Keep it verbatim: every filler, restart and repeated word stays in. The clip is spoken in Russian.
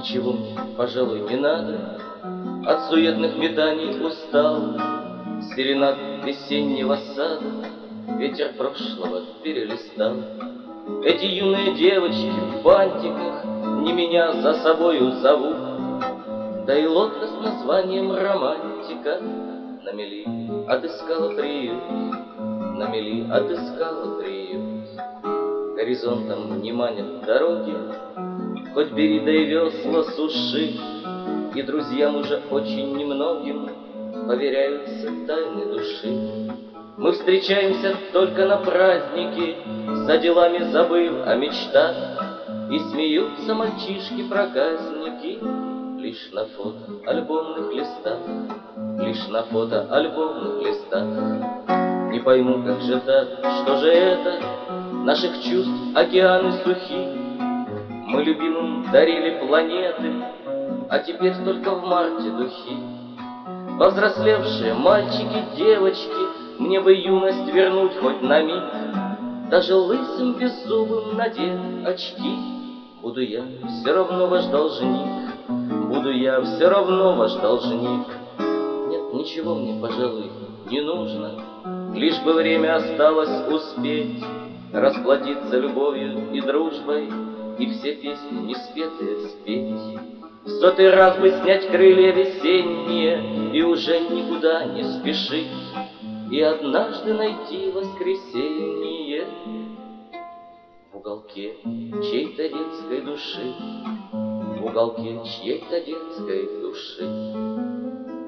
Ничего мне, пожалуй, не надо, от суетных метаний устал. Серенад весеннего сада ветер прошлого перелистал. Эти юные девочки в бантиках не меня за собою зовут. Да и лодка с названием «Романтика» на мели отыскала приют, на мели отыскала приют. Горизонтом не манят дороги, хоть бери да и весла суши, и друзьям уже очень немногим поверяются тайны души. Мы встречаемся только на празднике, за делами забыв о мечтах, и смеются мальчишки-проказники лишь на фото-альбомных листах, лишь на фото-альбомных листах. Не пойму, как же так, что же это, наших чувств океаны сухи. Мы любимым дарили планеты, а теперь только в марте духи. Повзрослевшие мальчики, девочки, мне бы юность вернуть хоть на миг. Даже лысым беззубым надев очки, буду я все равно ваш должник, буду я все равно ваш должник. Нет, ничего мне, пожалуй, не нужно, лишь бы время осталось успеть расплатиться любовью и дружбой и все песни неспетые спеть. В сотый раз бы снять крылья весенние и уже никуда не спешить, и однажды найти воскресенье в уголке чьей-то детской души, в уголке чьей-то детской души.